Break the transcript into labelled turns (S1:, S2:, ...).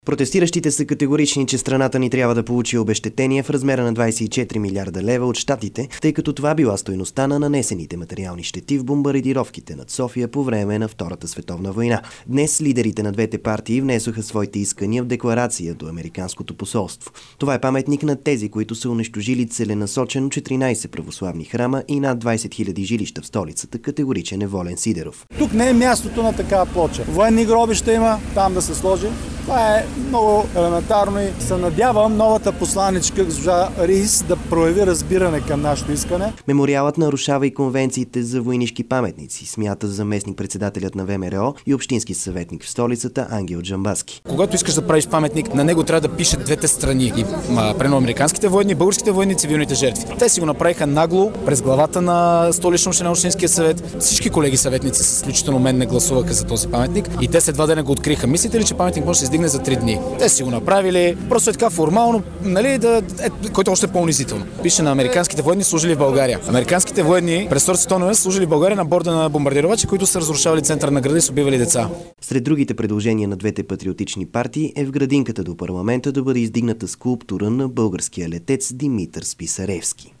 S1: Протестиращите са категорични, че страната ни трябва да получи обезщетение в размера на 24 милиарда лева от щатите, тъй като това била стойността на нанесените материални щети в бомбардировките над София по време на Втората световна война. Днес лидерите на двете партии внесоха своите искания в декларация до Американското посолство. Това е паметник на тези, които са унищожили целенасочено 14 православни храма и над 20 000 жилища в столицата, категоричен е Волен Сидеров.
S2: Тук не е мястото на такава плоча. Военни гробища има, там да се сложи. Това е много елементарно и се надявам новата посланичка госпожа Рис да прояви разбиране към нашето искане.
S1: Мемориалът нарушава и конвенциите за войнишки паметници, смята заместник-председателят на ВМРО и общински съветник в столицата Ангел Джамбазки.
S3: Когато искаш да правиш паметник, на него трябва да пише двете страни. И американските военни, българските военни, цивилните жертви. Те си го направиха нагло през главата на столично община на общинския съвет. Всички колеги съветници, с изключително мен, не гласуваха за този паметник и те след 2 дена го откриха. Мислите ли, че паметник може да се издигне за 3 дни? Те си го направили, просто е така формално, нали, който още е по-унизително. Пише на американските военни служили в България. Американските военни през Втората световна война служили в България на борда на бомбардировачи, които са разрушавали центъра на града и са убивали деца.
S1: Сред другите предложения на двете патриотични партии е в градинката до парламента да бъде издигната скулптура на българския летец Димитър Списаревски.